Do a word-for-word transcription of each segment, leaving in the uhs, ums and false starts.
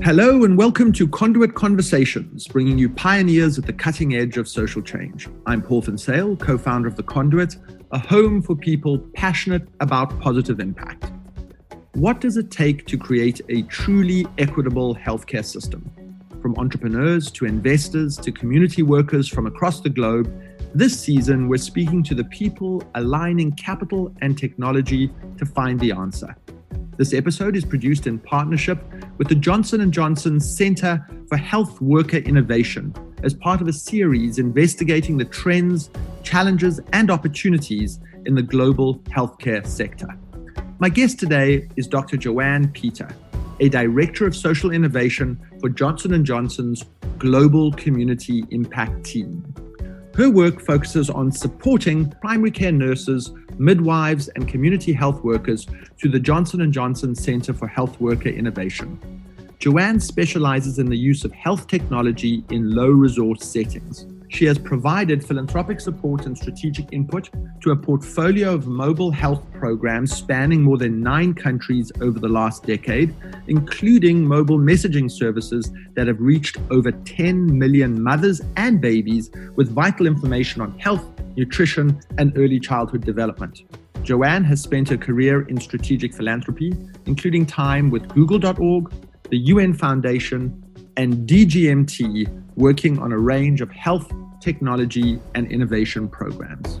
Hello and welcome to Conduit Conversations, bringing you pioneers at the cutting edge of social change. I'm Paul Finsale, co-founder of The Conduit, a home for people passionate about positive impact. What does it take to create a truly equitable healthcare system? From entrepreneurs to investors to community workers from across the globe, this season we're speaking to the people aligning capital and technology to find the answer. This episode is produced in partnership with the Johnson and Johnson Center for Health Worker Innovation as part of a series investigating the trends, challenges, and opportunities in the global healthcare sector. My guest today is Doctor Joanne Peter, a Director of Social Innovation for Johnson and Johnson's Global Community Impact Team. Her work focuses on supporting primary care nurses, midwives, and community health workers through the Johnson and Johnson Center for Health Worker Innovation. Joanne specializes in the use of health technology in low-resource settings. She has provided philanthropic support and strategic input to a portfolio of mobile health programs spanning more than nine countries over the last decade, including mobile messaging services that have reached over ten million mothers and babies with vital information on health, nutrition, and early childhood development. Joanne has spent her career in strategic philanthropy, including time with Google dot org, the U N Foundation, and D G M T, working on a range of health, technology, and innovation programs.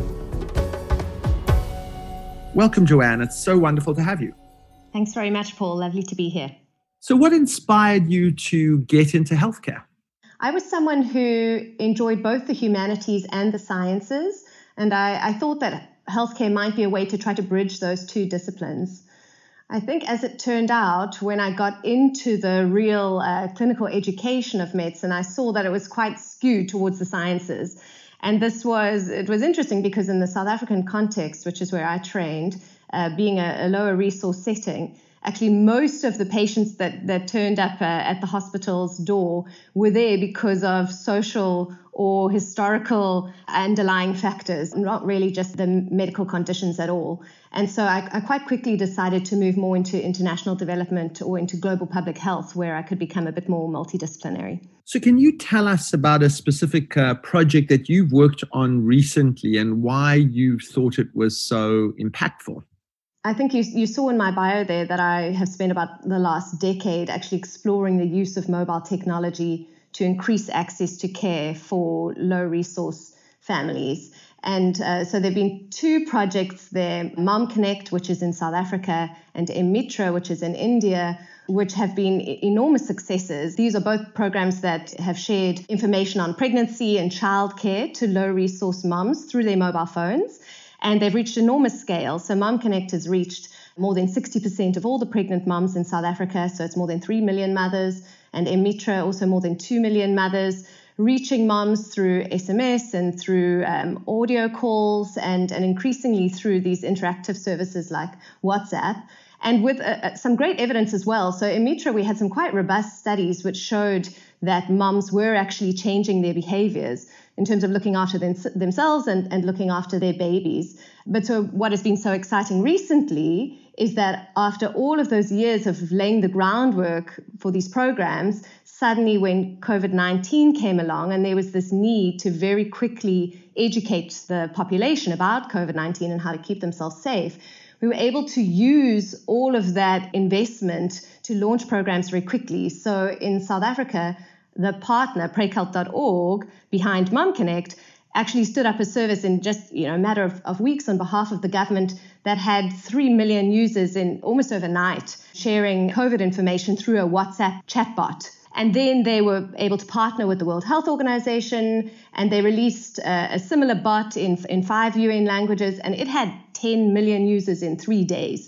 Welcome, Joanne. It's so wonderful to have you. Thanks very much, Paul. Lovely to be here. So what inspired you to get into healthcare? I was someone who enjoyed both the humanities and the sciences, and I, I thought that healthcare might be a way to try to bridge those two disciplines. I think as it turned out, when I got into the real uh, clinical education of medicine, I saw that it was quite skewed towards the sciences. And this was, it was interesting because in the South African context, which is where I trained, uh, being a, a lower resource setting, actually most of the patients that, that turned up uh, at the hospital's door were there because of social or historical underlying factors, not really just the medical conditions at all. And so I, I quite quickly decided to move more into international development or into global public health, where I could become a bit more multidisciplinary. So can you tell us about a specific uh, project that you've worked on recently and why you thought it was so impactful? I think you, you saw in my bio there that I have spent about the last decade actually exploring the use of mobile technology to increase access to care for low-resource families. And uh, so there have been two projects there, Mom Connect, which is in South Africa, and Emitra, which is in India, which have been enormous successes. These are both programs that have shared information on pregnancy and childcare to low-resource moms through their mobile phones. And they've reached enormous scale. So Mom Connect has reached more than sixty percent of all the pregnant moms in South Africa. So it's more than three million mothers. And Emitra, also more than two million mothers, reaching moms through S M S and through um, audio calls and, and increasingly through these interactive services like WhatsApp. And with uh, some great evidence as well. So in Emitra, we had some quite robust studies which showed that moms were actually changing their behaviors in terms of looking after them, themselves and, and looking after their babies. But so what has been so exciting recently is that after all of those years of laying the groundwork for these programs, suddenly when COVID nineteen came along and there was this need to very quickly educate the population about COVID nineteen and how to keep themselves safe, we were able to use all of that investment to launch programs very quickly. So in South Africa, the partner, Prekelt dot org, behind Mom Connect, actually stood up a service in just you know a matter of, of weeks on behalf of the government that had three million users in almost overnight sharing COVID information through a WhatsApp chatbot. And then they were able to partner with the World Health Organization, and they released uh, a similar bot in, in five U N languages, and it had ten million users in three days.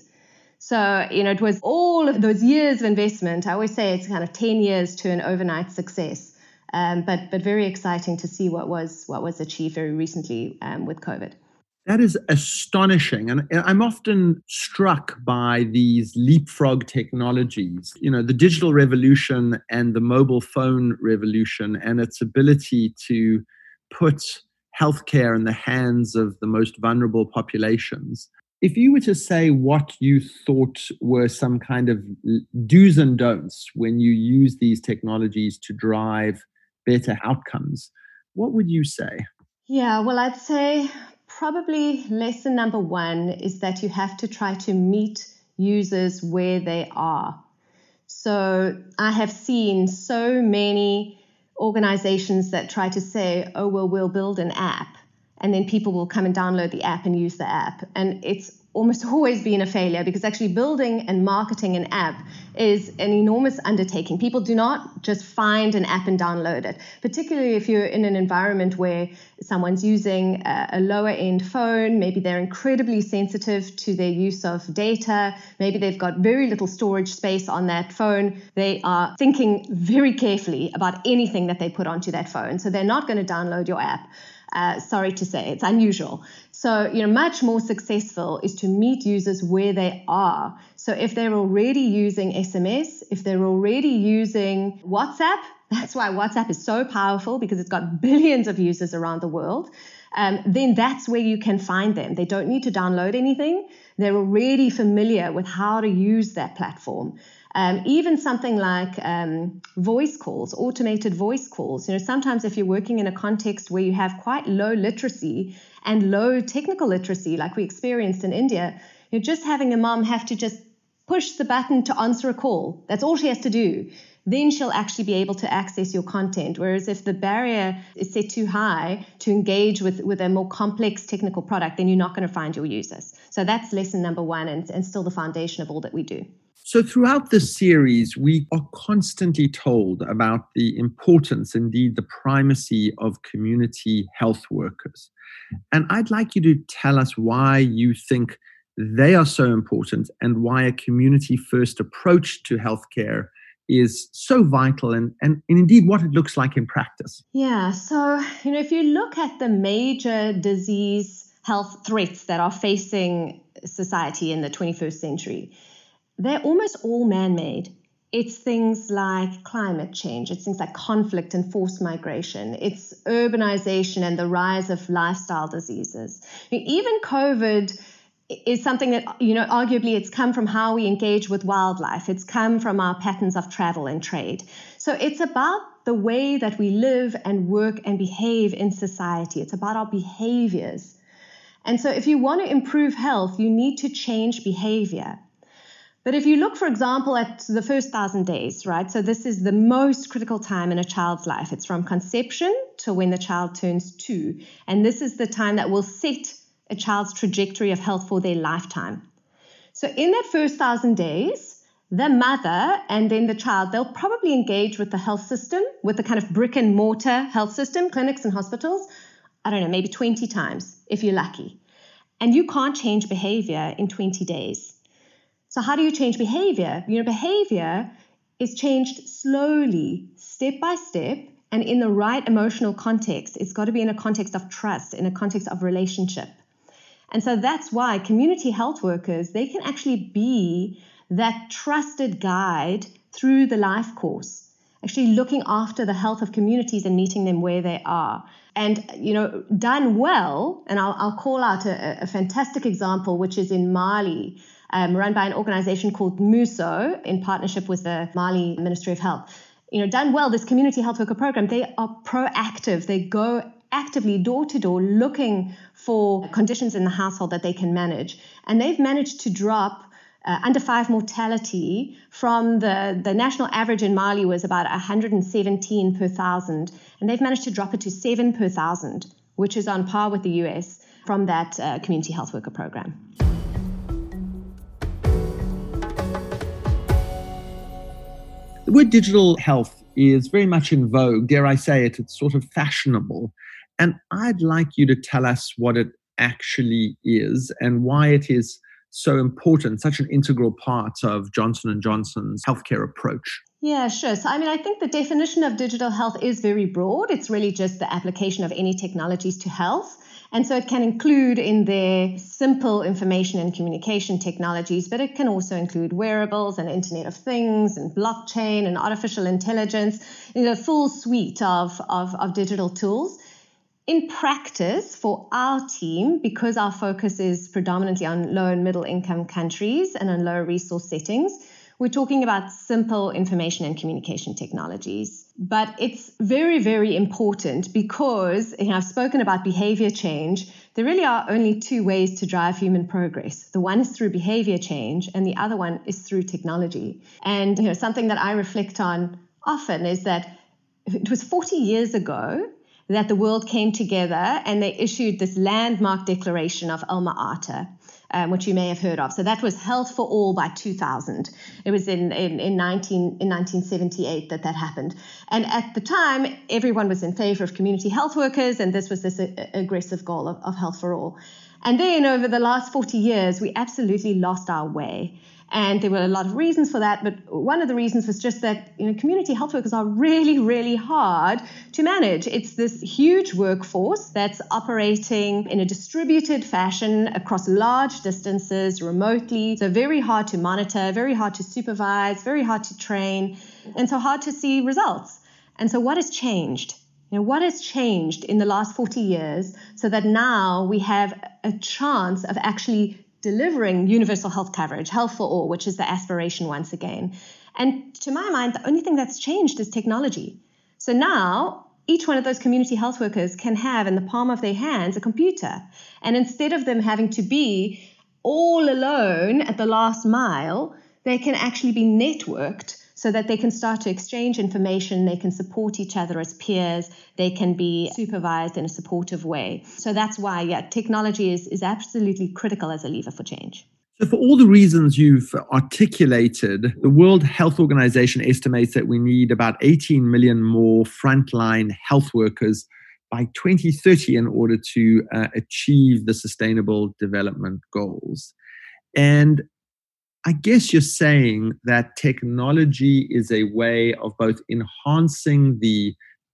So, you know, it was all of those years of investment. I always say it's kind of ten years to an overnight success, um, but but very exciting to see what was what was achieved very recently um, with COVID. That is astonishing. And I'm often struck by these leapfrog technologies, you know, the digital revolution and the mobile phone revolution and its ability to put healthcare in the hands of the most vulnerable populations. If you were to say what you thought were some kind of do's and don'ts when you use these technologies to drive better outcomes, what would you say? Yeah, well, I'd say probably lesson number one is that you have to try to meet users where they are. So I have seen so many organizations that try to say, oh, well, we'll build an app, and then people will come and download the app and use the app. And it's almost always been a failure, because actually building and marketing an app is an enormous undertaking. People do not just find an app and download it, particularly if you're in an environment where someone's using a, a lower end phone. Maybe they're incredibly sensitive to their use of data. Maybe they've got very little storage space on that phone. They are thinking very carefully about anything that they put onto that phone. So they're not going to download your app. Uh, sorry to say, it's unusual. So, you know, much more successful is to meet users where they are. So if they're already using S M S, if they're already using WhatsApp, that's why WhatsApp is so powerful, because it's got billions of users around the world, um, then that's where you can find them. They don't need to download anything. They're already familiar with how to use that platform. Um, even something like um, voice calls, automated voice calls. You know, sometimes if you're working in a context where you have quite low literacy and low technical literacy, like we experienced in India, you know, just having a mom have to just push the button to answer a call. That's all she has to do. Then she'll actually be able to access your content. Whereas if the barrier is set too high to engage with, with a more complex technical product, then you're not going to find your users. So that's lesson number one, and, and still the foundation of all that we do. So throughout this series, we are constantly told about the importance, indeed the primacy, of community health workers. And I'd like you to tell us why you think they are so important and why a community-first approach to healthcare is so vital, and, and, and indeed what it looks like in practice. Yeah, so, you know, if you look at the major disease health threats that are facing society in the twenty-first century, they're almost all man-made. It's things like climate change. It's things like conflict and forced migration. It's urbanization and the rise of lifestyle diseases. I mean, even COVID is something that, you know, arguably it's come from how we engage with wildlife. It's come from our patterns of travel and trade. So it's about the way that we live and work and behave in society. It's about our behaviors. And so if you want to improve health, you need to change behavior. But if you look, for example, at the first thousand days, right? So this is the most critical time in a child's life. It's from conception to when the child turns two. And this is the time that will set a child's trajectory of health for their lifetime. So in that first thousand days, the mother and then the child, they'll probably engage with the health system, with the kind of brick and mortar health system, clinics and hospitals, I don't know, maybe twenty times if you're lucky. And you can't change behavior in twenty days. So how do you change behavior? You know, behavior is changed slowly, step by step, and in the right emotional context. It's got to be in a context of trust, in a context of relationship. And so that's why community health workers, they can actually be that trusted guide through the life course, actually looking after the health of communities and meeting them where they are. And, you know, done well, and I'll, I'll call out a, a fantastic example, which is in Mali, Um, run by an organization called MUSO in partnership with the Mali Ministry of Health. You know, done well, this community health worker program, they are proactive. They go actively door to door looking for conditions in the household that they can manage. And they've managed to drop uh, under five mortality from the, the national average in Mali was about one hundred seventeen per thousand. And they've managed to drop it to seven per thousand, which is on par with the U S from that uh, community health worker program. The word digital health is very much in vogue. Dare I say it, it's sort of fashionable. And I'd like you to tell us what it actually is and why it is so important, such an integral part of Johnson and Johnson's healthcare approach. Yeah, sure. So, I mean, I think the definition of digital health is very broad. It's really just the application of any technologies to health. And so it can include in there simple information and communication technologies, but it can also include wearables and Internet of Things and blockchain and artificial intelligence, you know, a full suite of, of, of digital tools. in practice for our team, because our focus is predominantly on low and middle income countries and on low resource settings, we're talking about simple information and communication technologies. But it's very, very important because, you know, I've spoken about behavior change. There really are only two ways to drive human progress. The one is through behavior change, and the other one is through technology. And you know, something that I reflect on often is that it was forty years ago that the world came together and they issued this landmark declaration of Alma Ata, um, which you may have heard of. So that was Health for All by two thousand. It was in, in, in, nineteen, in nineteen seventy-eight that that happened. And at the time, everyone was in favor of community health workers, and this was this uh, aggressive goal of, of Health for All. And then over the last forty years, we absolutely lost our way. And there were a lot of reasons for that, but one of the reasons was just that, you know, community health workers are really, really hard to manage. It's this huge workforce that's operating in a distributed fashion across large distances, remotely. So very hard to monitor, very hard to supervise, very hard to train, and so hard to see results. And so what has changed? You know, what has changed in the last forty years so that now we have a chance of actually delivering universal health coverage, health for all, which is the aspiration once again. And to my mind, the only thing that's changed is technology. So now each one of those community health workers can have in the palm of their hands a computer. And instead of them having to be all alone at the last mile, they can actually be networked so that they can start to exchange information, they can support each other as peers, they can be supervised in a supportive way. So that's why, yeah, technology is, is absolutely critical as a lever for change. So for all the reasons you've articulated, the World Health Organization estimates that we need about eighteen million more frontline health workers by twenty thirty in order to uh, achieve the Sustainable Development Goals. And I guess you're saying that technology is a way of both enhancing the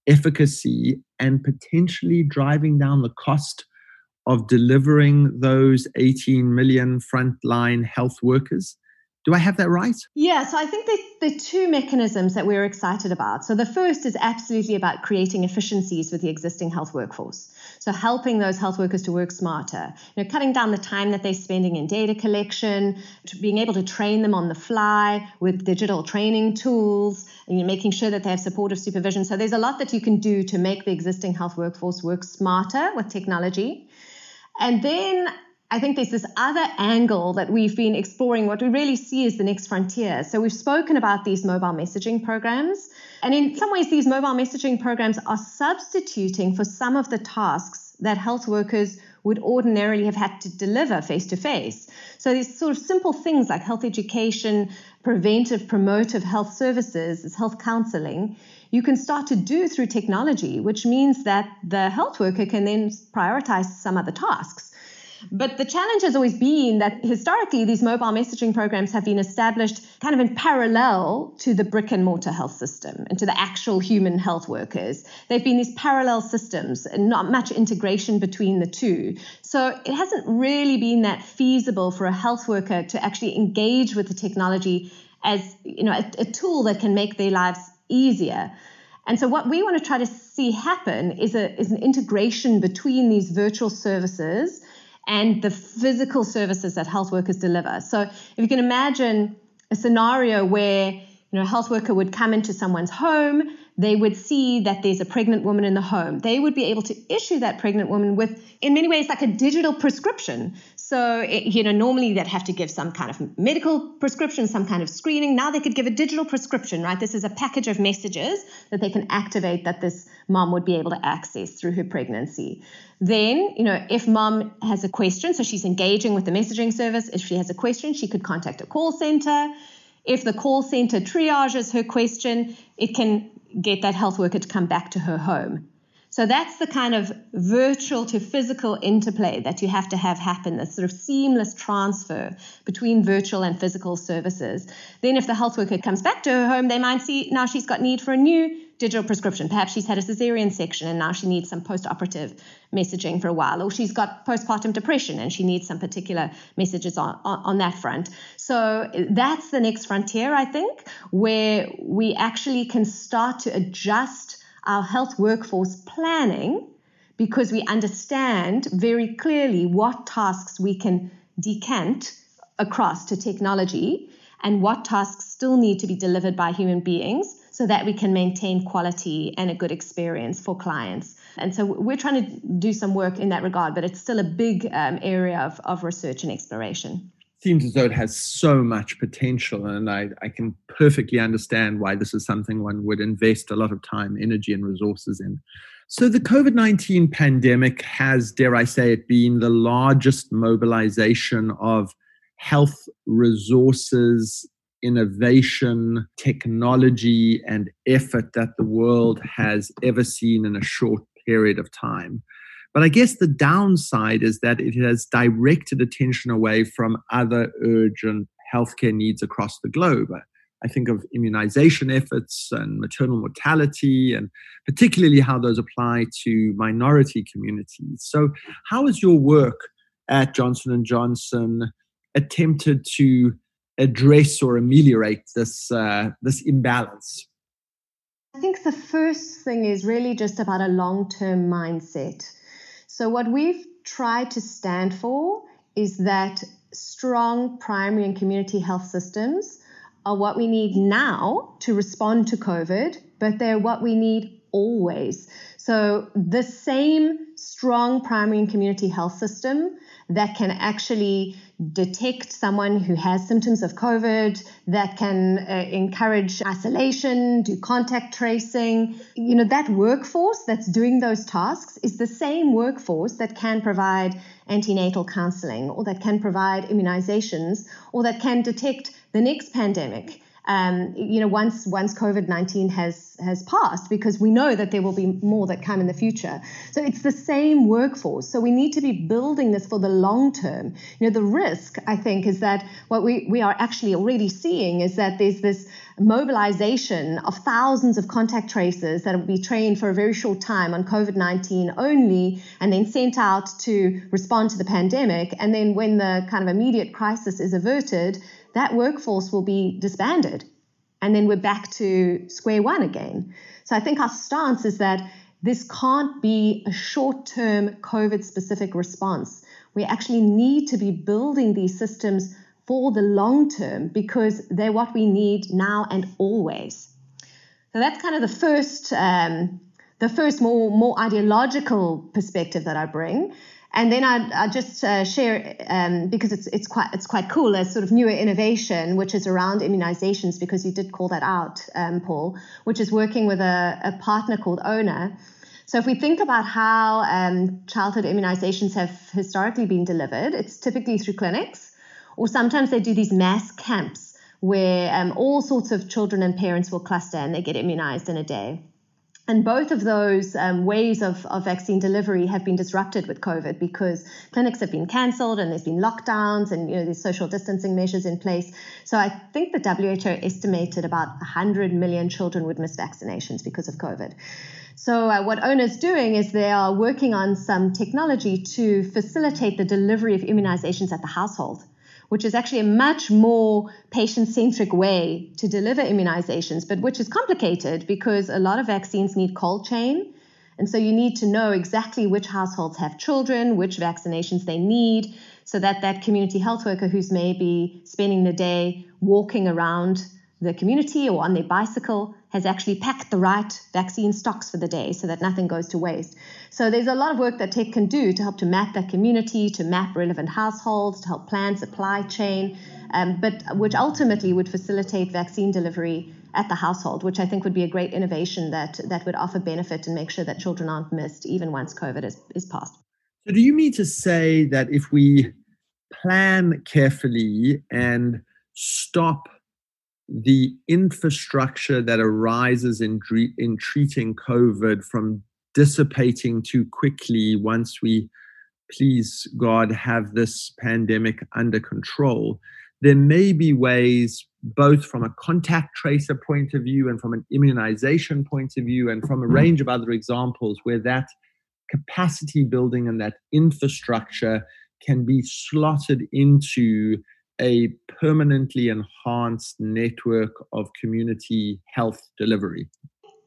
efficacy and potentially driving down the cost of delivering those eighteen million frontline health workers. Do I have that right? Yeah, so I think there are two mechanisms that we're excited about. So the first is absolutely about creating efficiencies with the existing health workforce. So helping those health workers to work smarter, you know, cutting down the time that they're spending in data collection, being able to train them on the fly with digital training tools, and you're making sure that they have supportive supervision. So there's a lot that you can do to make the existing health workforce work smarter with technology. And then I think there's this other angle that we've been exploring, what we really see is the next frontier. So we've spoken about these mobile messaging programs. And in some ways, these mobile messaging programs are substituting for some of the tasks that health workers would ordinarily have had to deliver face-to-face. So these sort of simple things like health education, preventive, promotive health services, as health counseling, you can start to do through technology, which means that the health worker can then prioritize some other tasks. But the challenge has always been that historically these mobile messaging programs have been established kind of in parallel to the brick and mortar health system and to the actual human health workers. They've been these parallel systems and not much integration between the two. So it hasn't really been that feasible for a health worker to actually engage with the technology as, you know, a, a tool that can make their lives easier. And so what we want to try to see happen is a is an integration between these virtual services and the physical services that health workers deliver. So if you can imagine a scenario where, you know, a health worker would come into someone's home, they would see that there's a pregnant woman in the home. They would be able to issue that pregnant woman with, in many ways, like a digital prescription. So, it, you know, normally they'd have to give some kind of medical prescription, some kind of screening. Now they could give a digital prescription, right? This is a package of messages that they can activate that this mom would be able to access through her pregnancy. Then, you know, if mom has a question, so she's engaging with the messaging service, if she has a question, she could contact a call center. If the call center triages her question, it can get that health worker to come back to her home. So that's the kind of virtual to physical interplay that you have to have happen, this sort of seamless transfer between virtual and physical services. Then if the health worker comes back to her home, they might see now she's got need for a new digital prescription. Perhaps she's had a cesarean section and now she needs some post-operative messaging for a while, or she's got postpartum depression and she needs some particular messages on, on, on that front. So that's the next frontier, I think, where we actually can start to adjust our health workforce planning because we understand very clearly what tasks we can decant across to technology and what tasks still need to be delivered by human beings so that we can maintain quality and a good experience for clients. And so we're trying to do some work in that regard, but it's still a big um, area of, of research and exploration. Seems as though it has so much potential, and I, I can perfectly understand why this is something one would invest a lot of time, energy, and resources in. So the COVID nineteen pandemic has, dare I say it, been the largest mobilization of health resources, innovation, technology, and effort that the world has ever seen in a short period of time. But I guess the downside is that it has directed attention away from other urgent healthcare needs across the globe. I think of immunization efforts and maternal mortality, and particularly how those apply to minority communities. So how has your work at Johnson and Johnson attempted to address or ameliorate this, uh, this imbalance? I think the first thing is really just about a long-term mindset. So what we've tried to stand for is that strong primary and community health systems are what we need now to respond to COVID, but they're what we need always. So the same strong primary and community health system that can actually detect someone who has symptoms of COVID, that can uh, encourage isolation, do contact tracing. You know, that workforce that's doing those tasks is the same workforce that can provide antenatal counseling, or that can provide immunizations, or that can detect the next pandemic. Um, you know, once once COVID nineteen has has passed, because we know that there will be more that come in the future. So it's the same workforce. So we need to be building this for the long term. You know, the risk, I think, is that what we, we are actually already seeing is that there's this mobilization of thousands of contact tracers that will be trained for a very short time on COVID nineteen only, and then sent out to respond to the pandemic. And then when the kind of immediate crisis is averted, that workforce will be disbanded. And then we're back to square one again. So I think our stance is that this can't be a short-term COVID-specific response. We actually need to be building these systems for the long term, because they're what we need now and always. So that's kind of the first, um, the first more, more ideological perspective that I bring. And then I I just uh, share um, because it's it's quite it's quite cool, a sort of newer innovation which is around immunizations, because you did call that out, um, Paul, which is working with a, a partner called ONA. So if we think about how um, childhood immunizations have historically been delivered, it's typically through clinics, or sometimes they do these mass camps where um, all sorts of children and parents will cluster and they get immunized in a day. And both of those um, ways of, of vaccine delivery have been disrupted with COVID, because clinics have been cancelled and there's been lockdowns and, you know, there's social distancing measures in place. So I think the W H O estimated about one hundred million children would miss vaccinations because of COVID. So uh, what ONA is doing is they are working on some technology to facilitate the delivery of immunizations at the household, which is actually a much more patient-centric way to deliver immunizations, but which is complicated because a lot of vaccines need cold chain. And so you need to know exactly which households have children, which vaccinations they need, so that that community health worker who's maybe spending the day walking around the community or on their bicycle has actually packed the right vaccine stocks for the day so that nothing goes to waste. So there's a lot of work that tech can do to help to map that community, to map relevant households, to help plan supply chain, um, but which ultimately would facilitate vaccine delivery at the household, which I think would be a great innovation that, that would offer benefit and make sure that children aren't missed even once COVID is, is passed. So do you mean to say that if we plan carefully and stop the infrastructure that arises in, in treating COVID from dissipating too quickly once we, please God, have this pandemic under control, there may be ways, both from a contact tracer point of view and from an immunization point of view and from a range of other examples, where that capacity building and that infrastructure can be slotted into a permanently enhanced network of community health delivery?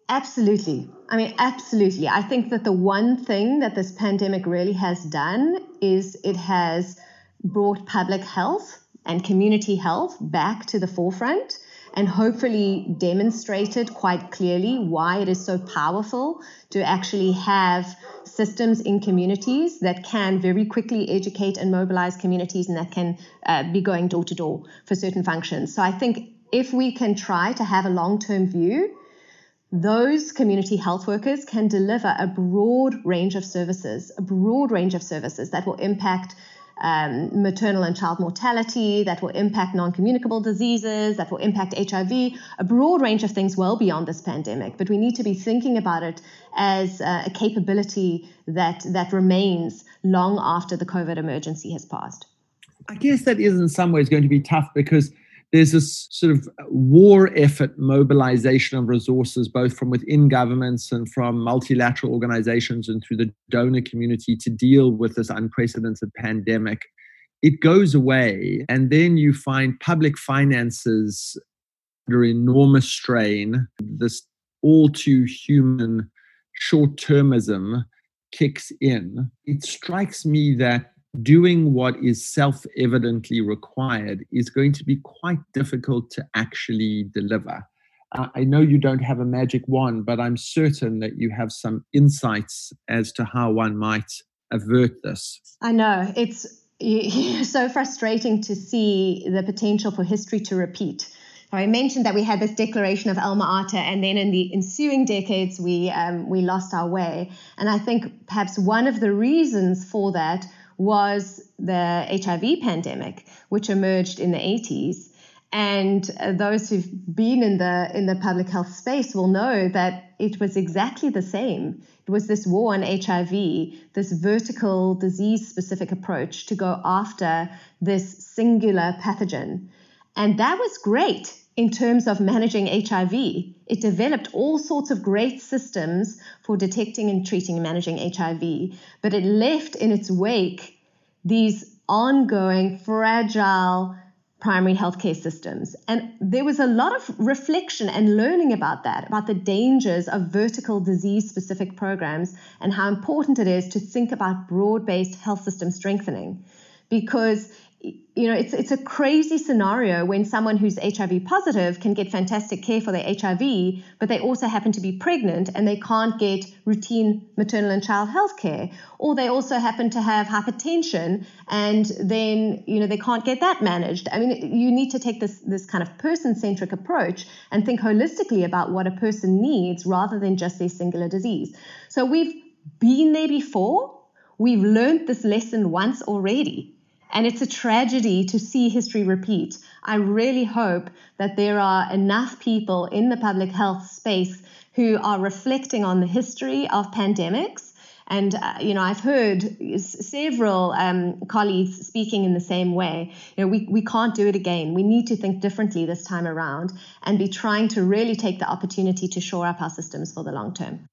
Absolutely. I mean, absolutely. I think that the one thing that this pandemic really has done is it has brought public health and community health back to the forefront and hopefully demonstrated quite clearly why it is so powerful to actually have systems in communities that can very quickly educate and mobilize communities and that can uh, be going door to door for certain functions. So I think if we can try to have a long-term view, those community health workers can deliver a broad range of services, a broad range of services that will impact um, maternal and child mortality, that will impact non-communicable diseases, that will impact H I V, a broad range of things well beyond this pandemic. But we need to be thinking about it as uh, a capability that, that remains long after the COVID emergency has passed. I guess that is in some ways going to be tough because there's this sort of war effort mobilization of resources, both from within governments and from multilateral organizations and through the donor community to deal with this unprecedented pandemic. It goes away, and then you find public finances under enormous strain. This all too human short-termism kicks in. It strikes me that doing what is self-evidently required is going to be quite difficult to actually deliver. Uh, I know you don't have a magic wand, but I'm certain that you have some insights as to how one might avert this. I know. It's so frustrating to see the potential for history to repeat. I mentioned that we had this declaration of Alma Ata, and then in the ensuing decades, we um, we lost our way. And I think perhaps one of the reasons for that was the H I V pandemic, which emerged in the eighties. And uh, those who've been in the in the public health space will know that it was exactly the same. It was this war on H I V, this vertical disease-specific approach to go after this singular pathogen. And that was great in terms of managing H I V. It developed all sorts of great systems for detecting and treating and managing H I V, but it left in its wake these ongoing, fragile primary healthcare systems. And there was a lot of reflection and learning about that, about the dangers of vertical disease-specific programs and how important it is to think about broad-based health system strengthening. Because you know, it's it's a crazy scenario when someone who's H I V positive can get fantastic care for their H I V, but they also happen to be pregnant and they can't get routine maternal and child health care. Or they also happen to have hypertension and then, you know, they can't get that managed. I mean, you need to take this, this kind of person-centric approach and think holistically about what a person needs rather than just their singular disease. So we've been there before. We've learned this lesson once already. And it's a tragedy to see history repeat. I really hope that there are enough people in the public health space who are reflecting on the history of pandemics. And, uh, you know, I've heard several um, colleagues speaking in the same way. You know, we, we can't do it again. We need to think differently this time around and be trying to really take the opportunity to shore up our systems for the long term.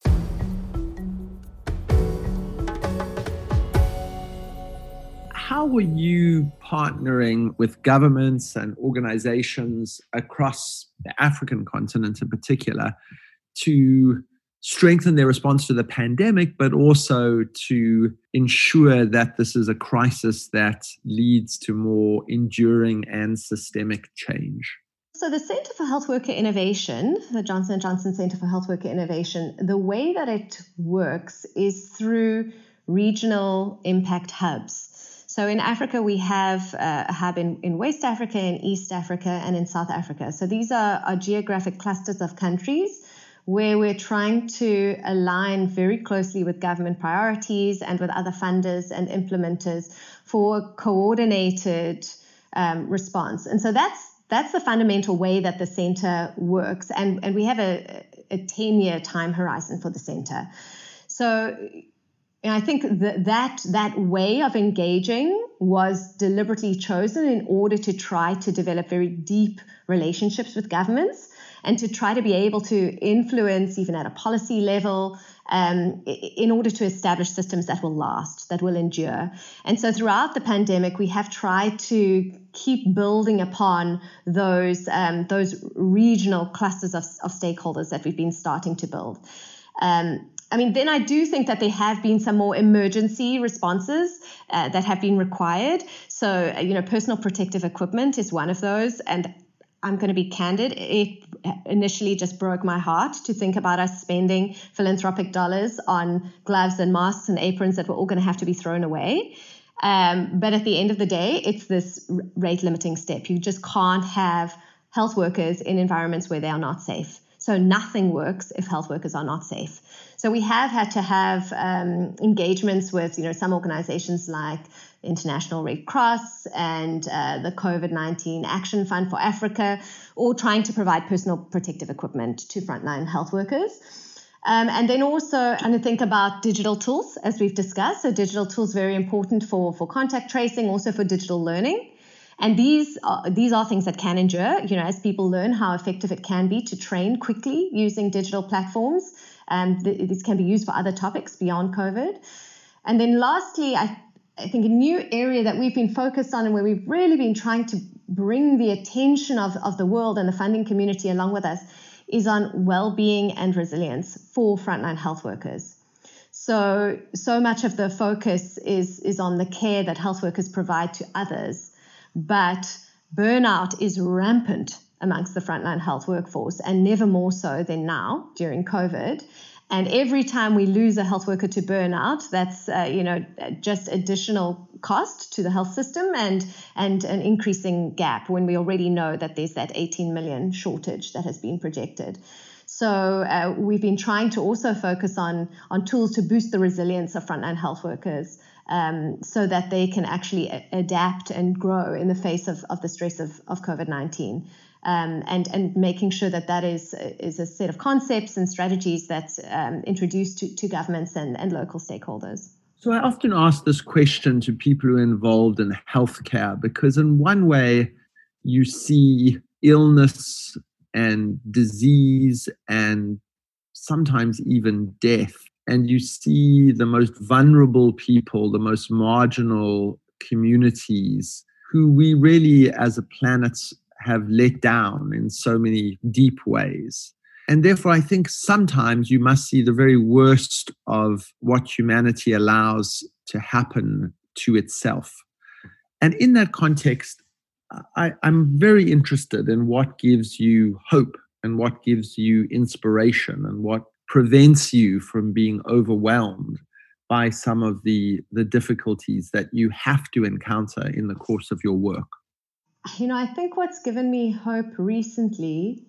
How are you partnering with governments and organizations across the African continent in particular to strengthen their response to the pandemic, but also to ensure that this is a crisis that leads to more enduring and systemic change? So the Center for Health Worker Innovation, the Johnson and Johnson Center for Health Worker Innovation, the way that it works is through regional impact hubs. So in Africa, we have a hub in, in West Africa, in East Africa, and in South Africa. So these are, are geographic clusters of countries where we're trying to align very closely with government priorities and with other funders and implementers for a coordinated um, response. And so that's that's the fundamental way that the center works. And, and we have a, a ten-year time horizon for the center. So And I think that, that that way of engaging was deliberately chosen in order to try to develop very deep relationships with governments and to try to be able to influence, even at a policy level, um, in order to establish systems that will last, that will endure. And so throughout the pandemic, we have tried to keep building upon those, um, those regional clusters of, of stakeholders that we've been starting to build. Um, I mean, then I do think that there have been some more emergency responses uh, that have been required. So, uh, you know, personal protective equipment is one of those. And I'm going to be candid. It initially just broke my heart to think about us spending philanthropic dollars on gloves and masks and aprons that were all going to have to be thrown away. Um, but at the end of the day, it's this rate limiting step. You just can't have health workers in environments where they are not safe. So nothing works if health workers are not safe. So we have had to have um, engagements with, you know, some organizations like International Red Cross and uh, the COVID nineteen Action Fund for Africa, all trying to provide personal protective equipment to frontline health workers. Um, and then also, and to think about digital tools, as we've discussed. So digital tools very important for, for contact tracing, also for digital learning. And these are, these are things that can endure, you know, as people learn how effective it can be to train quickly using digital platforms. Um, th- this can be used for other topics beyond COVID. And then lastly, I, I think a new area that we've been focused on and where we've really been trying to bring the attention of, of the world and the funding community along with us is on well-being and resilience for frontline health workers. So, so much of the focus is, is on the care that health workers provide to others. But burnout is rampant amongst the frontline health workforce, and never more so than now during COVID. And every time we lose a health worker to burnout, that's uh, you know just additional cost to the health system and and an increasing gap when we already know that there's that eighteen million shortage that has been projected. So uh, we've been trying to also focus on on tools to boost the resilience of frontline health workers. Um, so that they can actually a- adapt and grow in the face of, of the stress of, of COVID nineteen, um, and, and making sure that that is, is a set of concepts and strategies that's um, introduced to, to governments and, and local stakeholders. So I often ask this question to people who are involved in healthcare, because in one way you see illness and disease and sometimes even death. And you see the most vulnerable people, the most marginal communities who we really as a planet have let down in so many deep ways. And therefore, I think sometimes you must see the very worst of what humanity allows to happen to itself. And in that context, I, I'm very interested in what gives you hope and what gives you inspiration and what prevents you from being overwhelmed by some of the, the difficulties that you have to encounter in the course of your work. You know, I think what's given me hope recently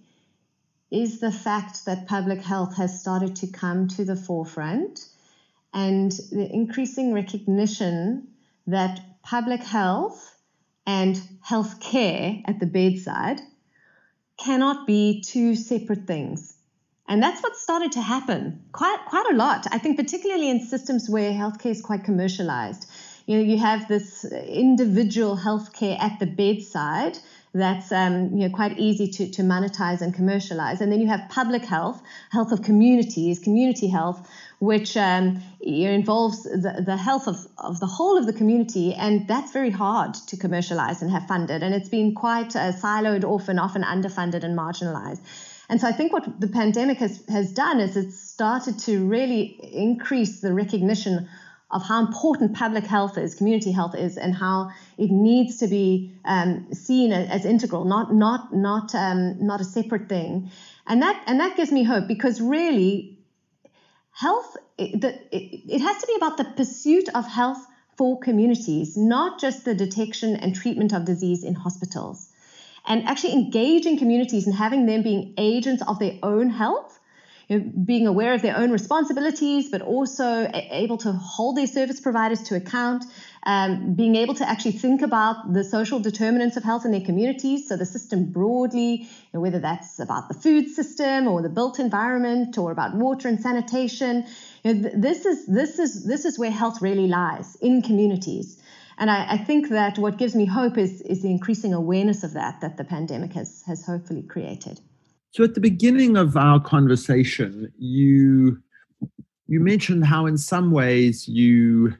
is the fact that public health has started to come to the forefront and the increasing recognition that public health and health care at the bedside cannot be two separate things. And that's what started to happen quite quite a lot. I think particularly in systems where healthcare is quite commercialized. You know, you have this individual healthcare at the bedside that's um, you know quite easy to, to monetize and commercialize. And then you have public health, health of communities, community health, which um, you know, involves the, the health of, of the whole of the community. And that's very hard to commercialize and have funded. And it's been quite uh, siloed off and often underfunded and marginalized. And so I think what the pandemic has, has done is it's started to really increase the recognition of how important public health is, community health is, and how it needs to be um, seen as, as integral, not not not um, not a separate thing. And that and that gives me hope, because really, health it, the, it, it has to be about the pursuit of health for communities, not just the detection and treatment of disease in hospitals. And actually engaging communities and having them being agents of their own health, you know, being aware of their own responsibilities, but also a- able to hold their service providers to account, um, being able to actually think about the social determinants of health in their communities, so the system broadly, you know, whether that's about the food system or the built environment or about water and sanitation. You know, th- this is this is this is where health really lies, in communities. And I, I think that what gives me hope is, is the increasing awareness of that, that the pandemic has, has hopefully created. So at the beginning of our conversation, you you mentioned how in some ways you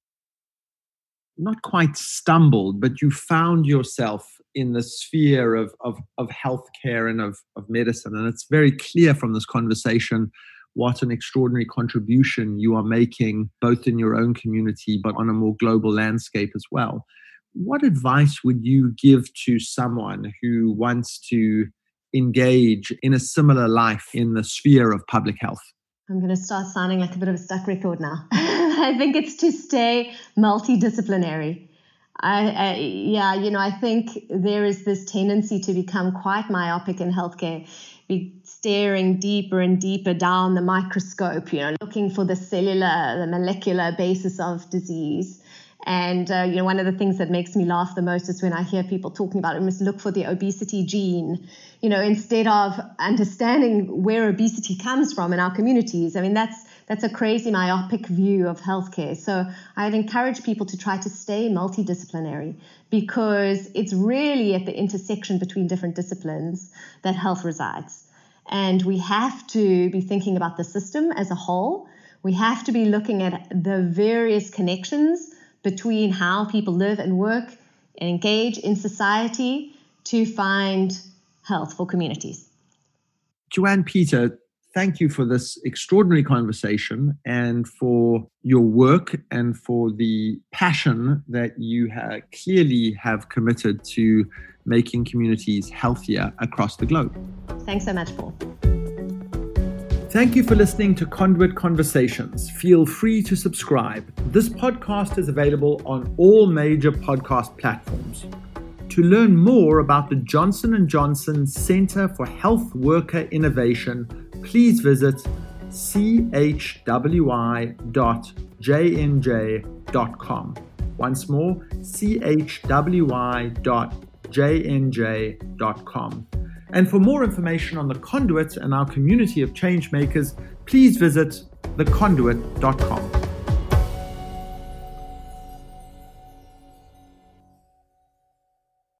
not quite stumbled, but you found yourself in the sphere of, of, of healthcare and of, of medicine. And it's very clear from this conversation what an extraordinary contribution you are making, both in your own community, but on a more global landscape as well. What advice would you give to someone who wants to engage in a similar life in the sphere of public health? I'm going to start sounding like a bit of a stuck record now. I think it's to stay multidisciplinary. I, I, yeah, you know, I think there is this tendency to become quite myopic in healthcare, be staring deeper and deeper down the microscope, you know, looking for the cellular, the molecular basis of disease. And, uh, you know, one of the things that makes me laugh the most is when I hear people talking about it, we must look for the obesity gene, you know, instead of understanding where obesity comes from in our communities. I mean, that's that's a crazy myopic view of healthcare. So I'd encourage people to try to stay multidisciplinary, because it's really at the intersection between different disciplines that health resides. And we have to be thinking about the system as a whole. We have to be looking at the various connections between how people live and work and engage in society to find health for communities. Joanne Peter, thank you for this extraordinary conversation and for your work and for the passion that you ha- clearly have committed to making communities healthier across the globe. Thanks so much, Paul. Thank you for listening to Conduit Conversations. Feel free to subscribe. This podcast is available on all major podcast platforms. To learn more about the Johnson and Johnson Center for Health Worker Innovation, please visit c h w i dot j n j dot com. Once more, c h w i dot j n j dot com. And for more information on The Conduit and our community of change makers, please visit the conduit dot com.